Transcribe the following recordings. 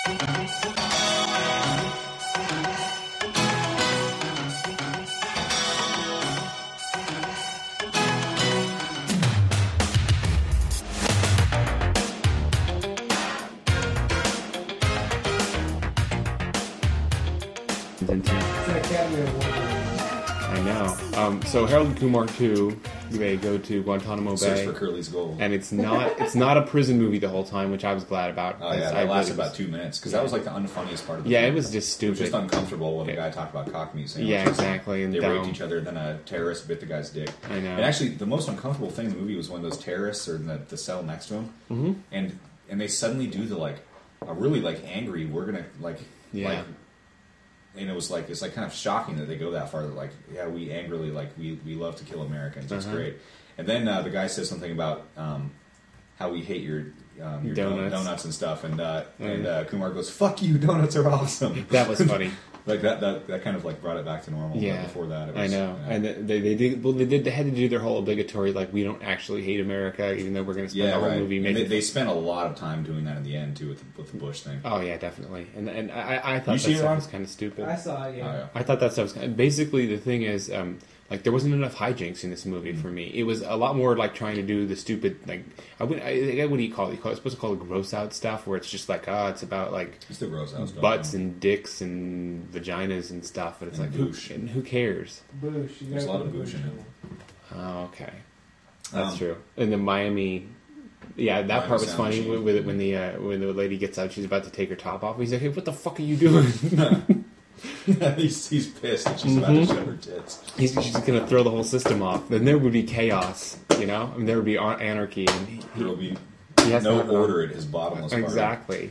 It's an Academy Award. I know. So Harold and Kumar 2, they go to Guantanamo Search Bay, for Curly's gold. and it's not a prison movie the whole time, which I was glad about. Oh yeah, that lasted about 2 minutes because that was like the unfunniest part of the Yeah, film. it was just It was stupid. just uncomfortable when the guy talked about cock meat sandwiches. Yeah, exactly. And They dumb. raped each other, then a terrorist bit the guy's dick. I know. And actually, the most uncomfortable thing in the movie was when those terrorists are in the cell next to him, and they suddenly do a really angry. We're gonna Yeah. and it was it's kind of shocking that they go that far. That yeah, we angrily we love to kill Americans. It's great. And then the guy says something about how we hate your donuts and stuff, and Kumar goes, "Fuck you, donuts are awesome." That was funny. that kind of brought it back to normal. Yeah, But before that, it I was, know. yeah. And they had to do their whole obligatory we don't actually hate America, even though we're going to spend the whole movie And making. they spent a lot of time doing that in the end too with the Bush thing. Oh yeah, definitely. And I thought You that see it, stuff Ron? was kind of stupid. I saw it, yeah. Oh, yeah. I thought that stuff was basically the thing is there wasn't enough hijinks in this movie for me. It was a lot more trying to do the stupid what do you call it? It's supposed to call it gross out stuff where it's just it's about It's the gross out stuff. butts and dicks and vaginas and stuff, but it's And boosh. who cares? Boosh. You There's a gotta lot of put boosh in it. Oh, okay, that's Um, true. And the Miami. Yeah, that Miami part was Sound funny Machine. with when the lady gets out, she's about to take her top off. He's like, "Hey, what the fuck are you doing?" he's pissed that she's about to show her tits. She's going to throw the whole system off. Then there would be chaos, I mean, there would be anarchy, and There will be he has no to have order at his bottomless party. Exactly.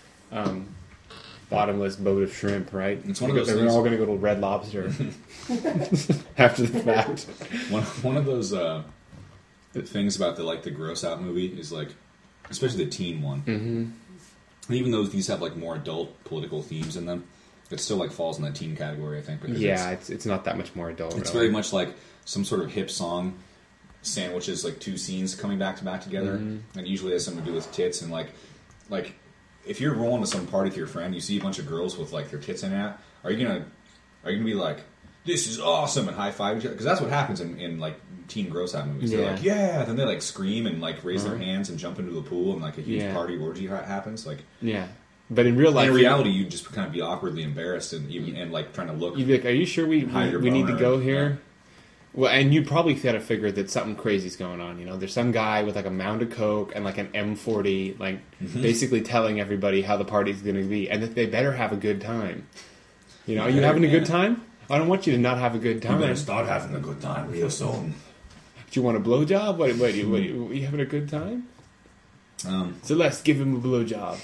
Bottomless boat of shrimp, right? It's one of those They're things- all going to go to Red Lobster after the fact. One of those things about the gross out movie is especially the teen one. Mm-hmm. And even though these have more adult political themes in them, it still falls in that teen category, I think. Because Yeah, it's not that much more adult. it's really. very much like some sort of hip song sandwiches two scenes coming back to back together, and usually has something to do with tits and if you're rolling to some party with your friend, you see a bunch of girls with their tits in it. Are you gonna be like, "This is awesome" and high five each other? Because that's what happens in teen gross out movies. They're yeah, then they scream and raise their hands and jump into the pool and a huge party orgy happens. Yeah. But in real life, in reality, you'd just kind of be awkwardly embarrassed and trying to look. you'd be like, "Are you sure we hide your need to boner." go here?" Yeah. Well, and you'd probably kind of figure that something crazy's going on. There's some guy with a mound of coke and an M40, basically telling everybody how the party's going to be, and that they better have a good time. Are you having a good time? I don't want you to not have a good time. You better start having a good time real soon. Do you want a blowjob? What you having a good time? Celeste, give him a blowjob.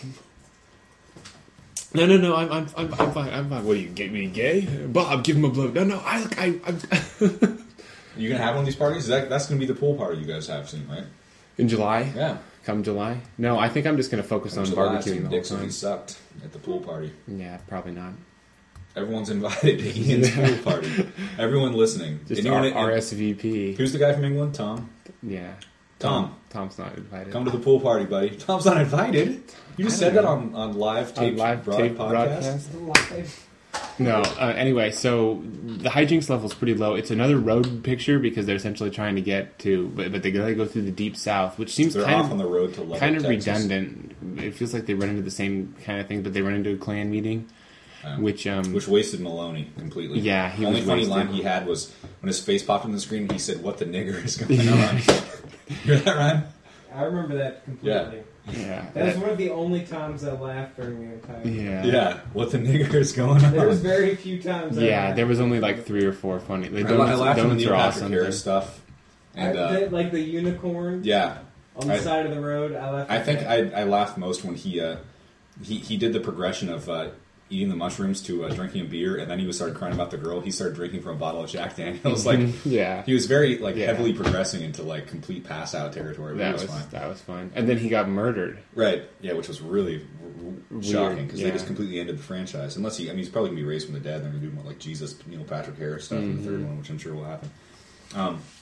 No, I'm fine. What are you, gay? Bob, give him a blow. No, I'm You gonna have one of these parties? That's gonna be the pool party you guys have soon, right? in July. Yeah. Come July. No, I think I'm just going to focus on barbecuing the whole Dicks will time. be sucked at the pool party. Yeah, probably not. Everyone's invited to Ian's pool party. Everyone listening. Just Anyone RSVP. Who's the guy from England? Tom. Yeah. Tom. Tom's not invited. Come to the pool party, buddy. Tom's not invited. You just said that on live tape tape broadcast. Live. No. Anyway, so the hijinks level is pretty low. It's another road picture because they're essentially trying to get to, but they gotta go through the deep south, which seems They're kind off on the road to Lubbock, Texas. redundant. It feels like they run into the same kind of thing, but they run into a Klan meeting, which wasted Maloney completely. Yeah, he the only was funny wasted. line he had was when his face popped on the screen. He said, "What the nigger is going on?" You hear that, Ryan? I remember that completely. yeah, That's one of the only times I laughed during the entire movie. yeah. What the nigger is going on? There was very few times I Yeah, laughed. there was only like 3 or 4 funny. The I laughed at the donuts Neil are Patrick awesome. Harris stuff. And like the unicorn yeah, on the side of the road. I laughed. I think I laughed most when he did the progression of eating the mushrooms to drinking a beer, and then he started crying about the girl. He started drinking from a bottle of Jack Daniels. Like, yeah, he was very heavily progressing into like complete pass out territory. But that was fun. And then he got murdered. Right? Yeah, which was really shocking because they yeah. just completely ended the franchise. Unless he's probably gonna be raised from the dead. They're gonna do more like Jesus, Neil Patrick Harris stuff in the third one, which I'm sure will happen.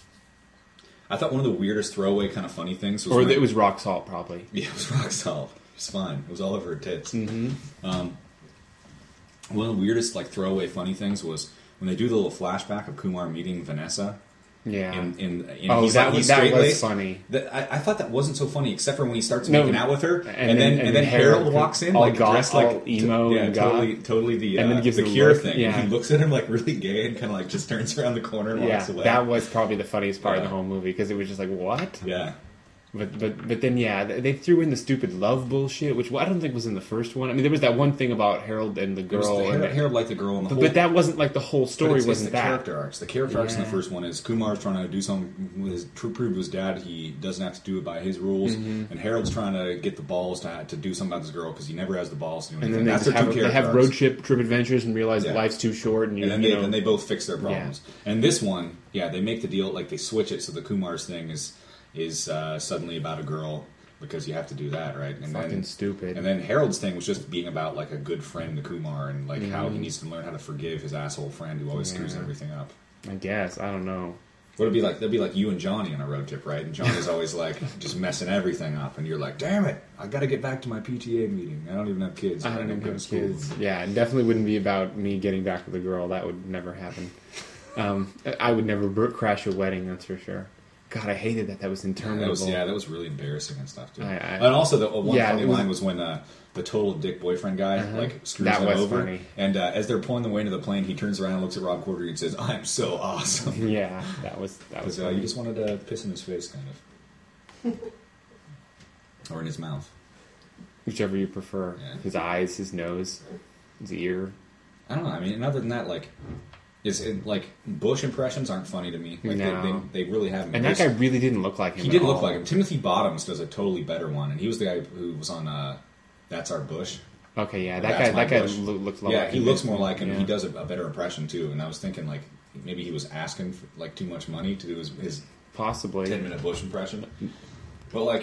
I thought one of the weirdest throwaway kind of funny things was Or it was rock salt, probably. Yeah, it was rock salt. It's fine. It was all over her tits. Mm-hmm. One of the weirdest, like, throwaway funny things was when they do the little flashback of Kumar meeting Vanessa. Yeah. And oh, he's that, he's that was straight-laced. funny. I thought that wasn't so funny, except for when he starts making out with her, and then Harold Harold walks in, all like dressed like all emo and totally the and then gives the him a Cure look, thing. yeah. And he looks at him like really gay and kind of like just turns around the corner and walks away. That was probably the funniest part of the Yeah. whole movie because it was just like, what? Yeah. But then they threw in the stupid love bullshit, which I don't think was in the first one. I mean, there was that one thing about Harold and the girl, Harold liked the girl, and but that wasn't like the whole story. It's Wasn't the that character arcs? The character arcs in the first one is Kumar's trying to do something with to prove to his dad he doesn't have to do it by his rules, and Harold's trying to get the balls to do something about this girl because he never has the balls to do anything. And then That's they their two have character road arcs. trip adventures and realize Yeah. life's too short. And then they both fix their problems. Yeah. And this one, they make the deal like they switch it so the Kumar's thing is suddenly about a girl because you have to do that, right? And fucking stupid. And then Harold's thing was just being about like a good friend to Kumar and like how he needs to learn how to forgive his asshole friend who always screws everything up. I guess I don't know. What it'd be like? That'd be like you and Johnny on a road trip, right? And Johnny's always like just messing everything up, and you're like, "Damn it! I got to get back to my PTA meeting. I don't even have kids. I don't even go to have school." kids. Yeah, it definitely wouldn't be about me getting back with the girl. That would never happen. I would never crash a wedding. That's for sure. God, I hated that. That was interminable. That was really embarrassing and stuff too. And also, the one funny line was when the total dick boyfriend guy like screws him over, funny. and as they're pulling the way into the plane, he turns around and looks at Rob Corddry and says, "I'm so awesome." Yeah, that was. You just wanted to piss in his face, kind of, or in his mouth, whichever you prefer. Yeah. His eyes, his nose, his ear. I don't know. I mean, and other than that, like Bush impressions aren't funny to me. Like no. they really haven't. And that guy really didn't look like him. He did look like him. Timothy Bottoms does a totally better one, and he was the guy who was on That's Our Bush. Okay, yeah, that guy looks like he looks more like him. Yeah. He does a better impression too. And I was thinking like maybe he was asking for like too much money to do his possibly 10-minute Bush impression. But like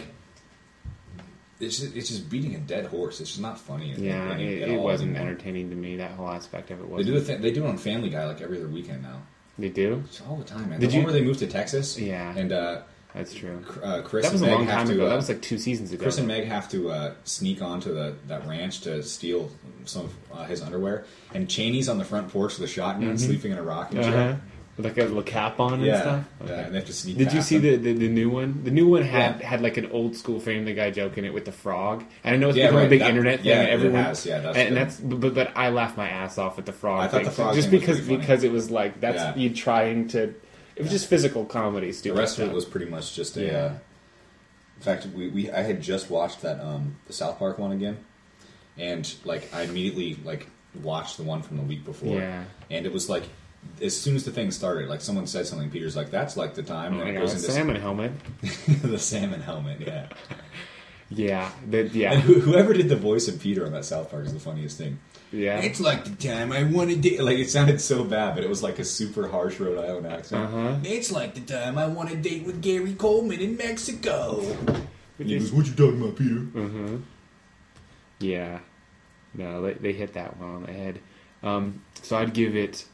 it's just beating a dead horse. It's just not funny. It wasn't entertaining to me. That whole aspect of it wasn't. They do it on Family Guy like every other weekend now. They do? It's all the time, man. One where they moved to Texas? Yeah. And that's true. Chris that was and a Meg long time have ago. to, that was like 2 seasons ago. Chris and Meg have to sneak onto that ranch to steal some of his underwear. And Chaney's on the front porch with a shotgun, sleeping in a rocking chair. With like a little cap on and stuff? Okay. Yeah, and they have to sneak Did you past see them. the new one? The new one had like an old school Family Guy joke in it with the frog. And I know it's become a big internet thing. And everyone, but I laughed my ass off at the frog I thought thing. the frog just thing because it was like, that's you trying to... It was just physical comedy. The rest of it was pretty much just a... in fact, I had just watched that the South Park one again. And like I immediately like watched the one from the week before. Yeah. And it was like... As soon as the thing started, like someone said something, Peter's like, "That's like the time." And then it goes into salmon helmet. The salmon helmet, yeah, yeah. And whoever did the voice of Peter on that South Park is the funniest thing. Yeah, it's like the time I wanted to. Like it sounded so bad, but it was like a super harsh Rhode Island accent. It's like the time I want to date with Gary Coleman in Mexico. And he goes, "What you talking about, Peter?" Mm-hmm. Yeah, no, they hit that one on the head. So I'd give it.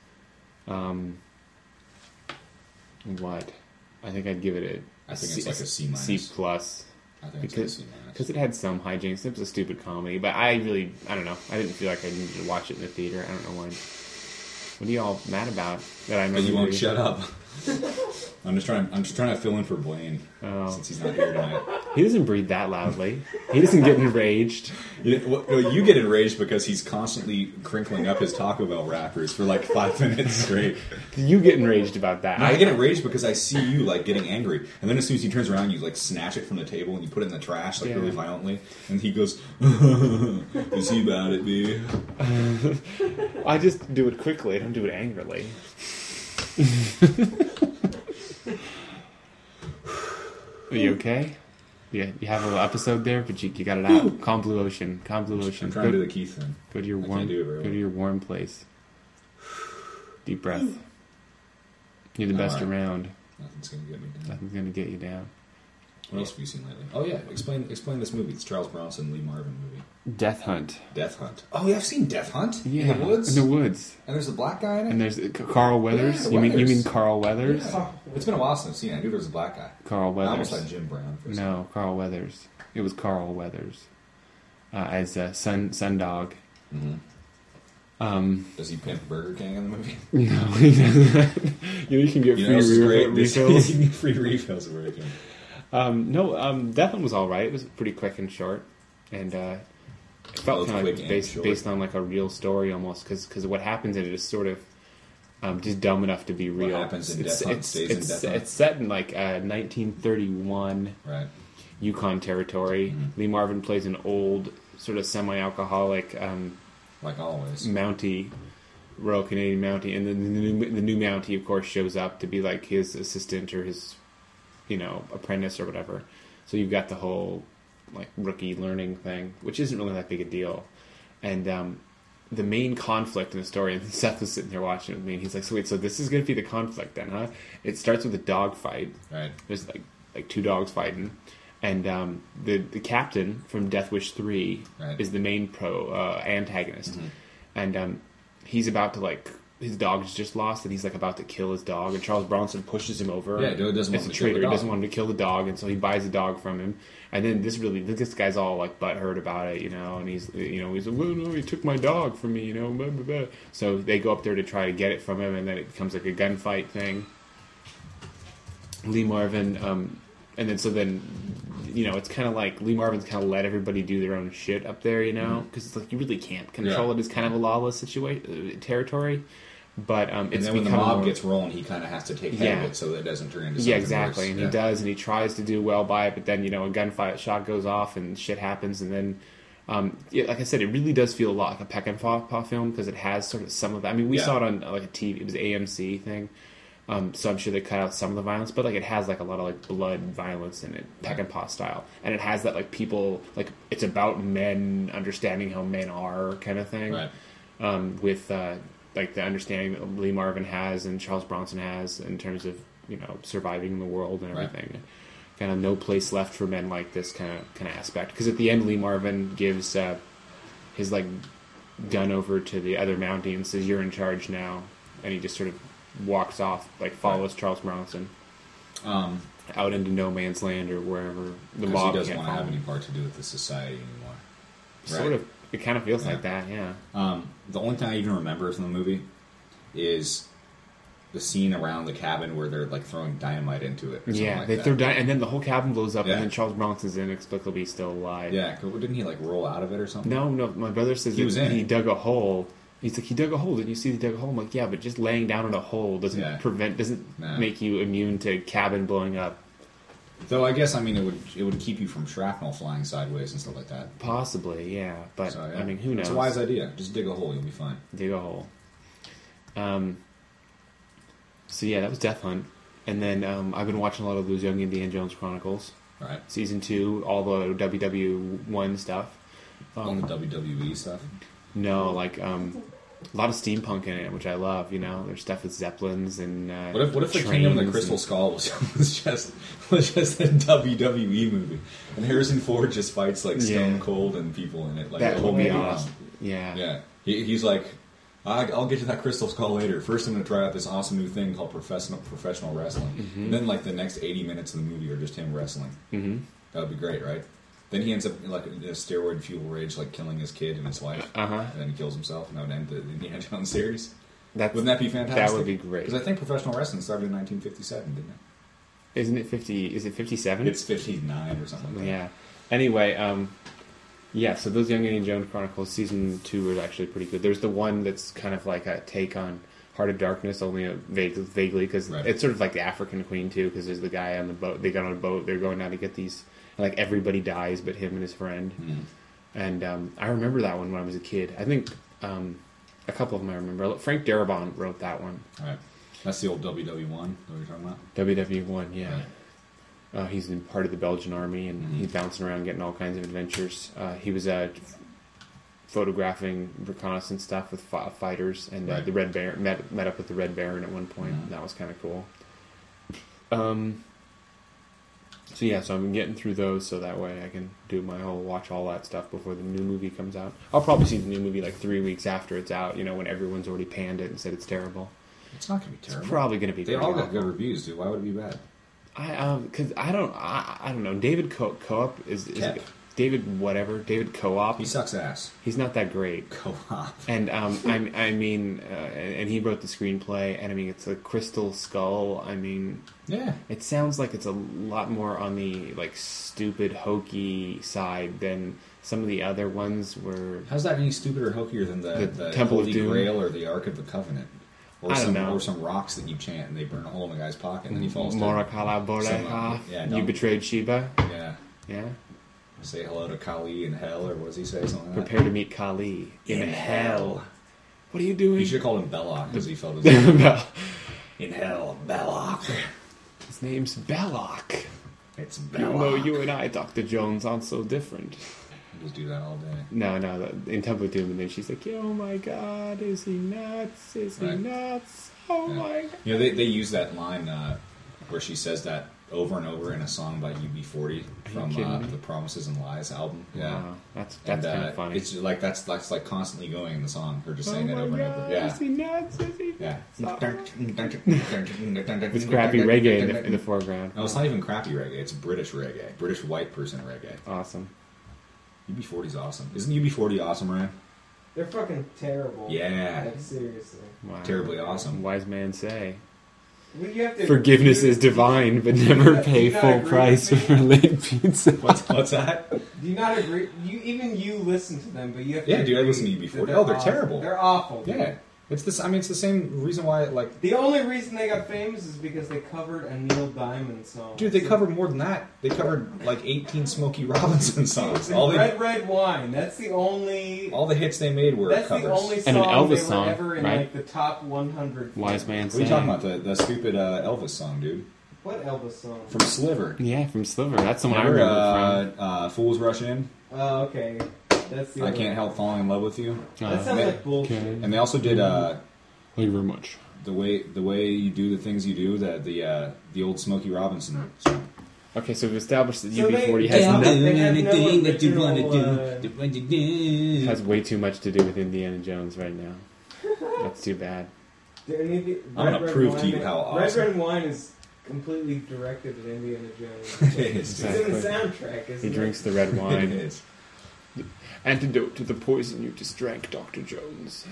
What? I think I'd give it I think it's like a C-. C plus. I think it's like a C-. Because it had some hijinks. It was a stupid comedy, but I don't know. I didn't feel like I needed to watch it in the theater. I don't know why. What are you all mad about? That I Because you won't shut up. I'm just trying to fill in for Blaine since he's not here tonight. He doesn't breathe that loudly. He doesn't get enraged. You get enraged because he's constantly crinkling up his Taco Bell wrappers for like 5 minutes straight. You get enraged about that. No, I get enraged because I see you like getting angry, and then as soon as he turns around, you like snatch it from the table and you put it in the trash like really violently, and he goes, "Is he about it, B?" I just do it quickly. I don't do it angrily. Are you okay? Yeah, you have a little episode there, but you got it out. Calm Blue Ocean. I'm trying to do the Keith thing. Go to your warm place. Deep breath. You're the best around. Nothing's gonna get me down. Nothing's gonna get you down. What else have you seen lately? Oh yeah, explain this movie. It's Charles Bronson, Lee Marvin movie. Death Hunt. Death Hunt. Oh yeah, I've seen Death Hunt. Yeah, in the woods. In the woods. And there's a black guy in it. And there's Carl Weathers. Yeah, you mean Carl Weathers? Yeah. It's been a while since I've seen it. I knew there was a black guy. Carl Weathers. I almost had Jim Brown. No, Carl Weathers. It was Carl Weathers. as Sundog. Mm-hmm. Does he pimp Burger King in the movie? No, he doesn't. You can get refills. You get free refills at Burger King. Death Hunt was all right. It was pretty quick and short, and it felt kind of like based on like a real story almost. Because what happens in it is sort of just dumb enough to be real. What happens in Death Hunt stays in Death Hunt. It's set in like 1931 Yukon territory. Mm-hmm. Lee Marvin plays an old sort of semi-alcoholic. Like always. Mountie, Royal Canadian Mountie, and then the new Mountie, of course, shows up to be like his assistant or his, apprentice or whatever. So you've got the whole like rookie learning thing, which isn't really that big a deal. And the main conflict in the story, and Seth was sitting there watching it with me, and he's like, so this is going to be the conflict then, huh? It starts with a dog fight. Right. There's like two dogs fighting. And the captain from Death Wish 3 is the main antagonist. Mm-hmm. And he's about to, his dog's just lost, and he's, about to kill his dog. And Charles Bronson pushes him over. Yeah, dude doesn't want to kill the dog. He doesn't want him to kill the dog, and so he buys the dog from him. And then this guy's all, butthurt about it, and he's like, well, no, he took my dog from me, blah, blah, blah. So they go up there to try to get it from him, and then it becomes, like, a gunfight thing. Lee Marvin... and then, it's kind of like Lee Marvin's kind of let everybody do their own shit up there, because it's like you really can't control it. It's kind of a lawless territory. But and then when the mob gets rolling, he kind of has to take care of it so that it doesn't turn into something exactly. worse. And he does, and he tries to do well by it, but then, a gunfight shot goes off and shit happens, and then, like I said, it really does feel a lot like a Peckinpah film because it has sort of some of that. I mean, we saw it on a TV, it was an AMC thing. So I'm sure they cut out some of the violence, but it has a lot of blood violence in it, Peckinpah style, and it has that people it's about men understanding how men are kind of thing, right? With the understanding that Lee Marvin has and Charles Bronson has in terms of surviving in the world and everything, right. Kind of no place left for men like this kind of aspect. Because at the end, Lee Marvin gives his gun over to the other Mountie and says, "You're in charge now," and he just sort of walks off, follows Charles Bronson out into no man's land or wherever the mob. He doesn't want to have any part to do with the society anymore. Sort of. It kind of feels like that, yeah. The only thing I even remember from the movie is the scene around the cabin where they're throwing dynamite into it. They throw dynamite, and then the whole cabin blows up, and then Charles Bronson's inexplicably still alive. Yeah, didn't he roll out of it or something? No. My brother says he dug a hole. He's like, he dug a hole. Did you see he dug a hole? I'm like, yeah, but just laying down in a hole doesn't make you immune to cabin blowing up. Though I guess it would keep you from shrapnel flying sideways and stuff like that. Possibly, yeah. But who knows? It's a wise idea. Just dig a hole, you'll be fine. Dig a hole. So yeah, that was Death Hunt, and then I've been watching a lot of those Young Indiana Jones Chronicles. Right. Season 2, all the WW1 stuff. All the WWE stuff. No, a lot of steampunk in it, which I love. There's stuff with zeppelins and what if the Kingdom of the Crystal Skull was just a WWE movie, and Harrison Ford just fights Stone Cold and people in it? That would be awesome. Yeah. He's like, I'll get to that Crystal Skull later. First, I'm going to try out this awesome new thing called professional wrestling, and then the next 80 minutes of the movie are just him wrestling. Mm-hmm. That would be great, right? Then he ends up in a steroid fuel rage, killing his kid and his wife, and then he kills himself, and that would end the Indiana Jones series. Wouldn't that be fantastic? That would be great. Because I think professional wrestling started in 1957, didn't it? Isn't it 50? Is it 57? It's 59 or something like that. Yeah. Anyway, so those Young Indiana Jones Chronicles season 2 are actually pretty good. There's the one that's kind of like a take on Heart of Darkness, only vaguely, because it's sort of like the African Queen too. Because there's the guy on the boat. They got on a boat. They're going down to get these. Everybody dies but him and his friend. Mm. And I remember that one when I was a kid. I think a couple of them I remember. Frank Darabont wrote that one. All right. That's the old WW1 that you're talking about? WW1, yeah. Right. He's in part of the Belgian army, and he's bouncing around getting all kinds of adventures. He was photographing reconnaissance stuff with fighters, and the Red Baron met up with the Red Baron at one point. And that was kind of cool. So I'm getting through those so that way I can do my whole watch all that stuff before the new movie comes out. I'll probably see the new movie 3 weeks after it's out, when everyone's already panned it and said it's terrible. It's not going to be terrible. It's probably going to be terrible. They all got good reviews, dude. Why would it be bad? Because I don't know. David Koepp is David Co-op. He sucks ass. He's not that great. Co-op. And and he wrote the screenplay. And I mean, it's a Crystal Skull. I mean, Yeah. it sounds like it's a lot more on the like stupid hokey side than some of the other ones were. How's that any stupider or hokier than the Temple of Holy Doom? Grail or the Ark of the Covenant? Or I don't know. Or some rocks that you chant and they burn a hole in the guy's pocket and then he falls dead. Morakala Boreha. Yeah, You no. betrayed Sheba. Yeah. Yeah. Say hello to Kali in hell, or what does he say? Something like Prepare to meet Kali in hell. What are you that. doing? You should have called him Belloc because he felt his Bel- in hell, Belloc. His name's Belloc. It's Even though Belloc. you and I, Dr. Jones, aren't so different. Just do that all day. No, in Temple of Doom, and then she's like, oh my god, is he nuts? Is he Right. nuts? Oh Yeah. my god. You know, they use that line where she says that over and over in a song by UB40 from kidding me? the Promises and Lies album. Yeah. Wow, that's And, kind of funny. It's just like that's like constantly going in the song. Her just Oh saying that my over and god, over. Yeah. is he nuts? Is he Yeah. nuts? It's With crappy reggae in the foreground. No, it's not even crappy reggae. It's British reggae. British white person reggae. Awesome. UB40's awesome. Isn't UB40 awesome, Ryan? They're fucking terrible. Yeah. Like, seriously. Wow. Terribly awesome. Wise man say. Well, you have to, Forgiveness is divine, but never Do pay you not full agree price with for me? late pizza. What's that? Do you not agree? You listen to them, but you have to. Yeah, dude, I agree listen to UB40. that Oh, they're awful. terrible. They're awful. Dude. Yeah. It's this. I mean, it's the same reason why. Like, The only reason they got famous is because they covered a Neil Diamond song. dude, they covered more than that. They covered like 18 Smokey Robinson songs. All Red Wine. That's the only. the hits they made were That's covers. the only And an song Elvis they song, were ever in right? like the top 100. Wise man What are say. you talking about? The stupid Elvis song, dude, What Elvis song? from Sliver. Yeah, from Sliver. That's the one I Remember, remember from. Fools Rush In. Oh, okay. That's the. I other can't one. help falling in love with you. That sounds like bullshit. Okay. And they also did Thank you very much. the way you do the things you do. The old Smokey Robinson song. Okay, so we've established that So UB40 they has have nothing. anything that you want to do. Has way too much to do with Indiana Jones right now. That's too bad. I'm gonna prove to you how awesome. Red Wine is completely directed at Indiana Jones. It is. It's in the soundtrack, isn't He it? drinks the red It wine. is. Antidote to the poison you just drank, Dr. Jones.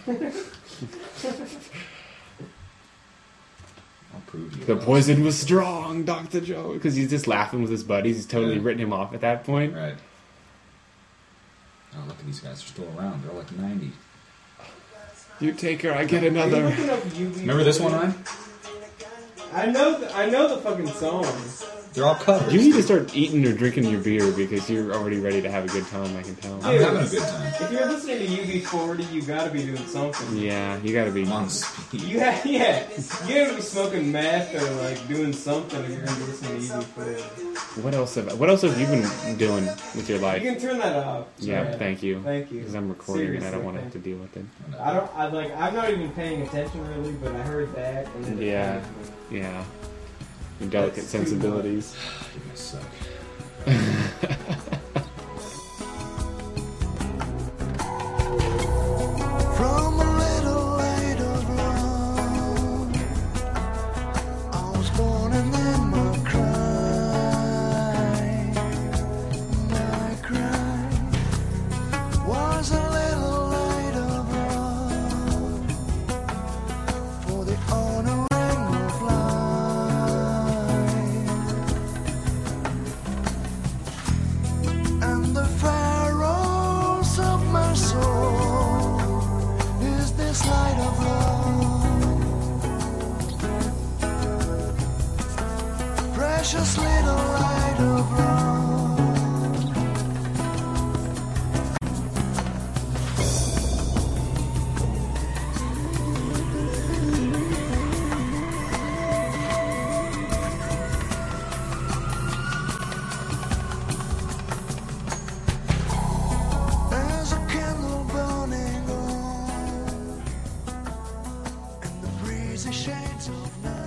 I'll prove to you. The how poison was strong, Dr. Jones. Because he's just laughing with his buddies. He's totally Yeah. written him off at that point. Right. Oh, look at these guys. They're still around. They're like 90. You take her, I get Are you another. looking up UB40? Remember this one, Ryan? I know the fucking song. They're all covers. You need to start eating or drinking your beer because you're already ready to have a good time, I can tell. I'm having a good time. If you're listening to UB40, you gotta be doing something. Yeah, you gotta be. I'm on speed. You gotta be smoking meth or like doing something if you're gonna be listening to UB40. What else have you been doing with your You life? can turn that off. Yeah, thank you. Thank you. Because I'm recording and I don't Seriously, want to have thank to deal with it. I'm not even paying attention really, but I heard that. And then it Yeah. kind of- Yeah. Your delicate That's too sensibilities. You guys suck. From a little light of love, I was born and then my cry was a little light of love for the honoring of life, and the pharaohs of my soul is this light of love, precious little light of love. There's a candle burning on in the breezy shades of night.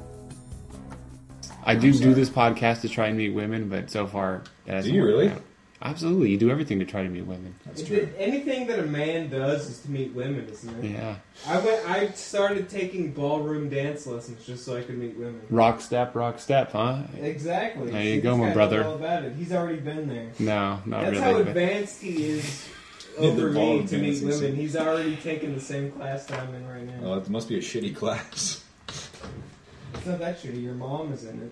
I do this podcast to try and meet women, but so far that hasn't Do you worked really? out. Absolutely, you do everything to try to meet women. That's true. Anything that a man does is to meet women, isn't it? Yeah. I started taking ballroom dance lessons just so I could meet women. Rock step, huh? Exactly. There you See, go, this my guy brother. knows all about it. He's already been there. No, not That's really. how but- advanced he is In over the me ballroom to meet dancing women. scene. He's already taken the same class that I'm in right now. Oh, it must be a shitty class. It's not that shitty. Your mom is in it.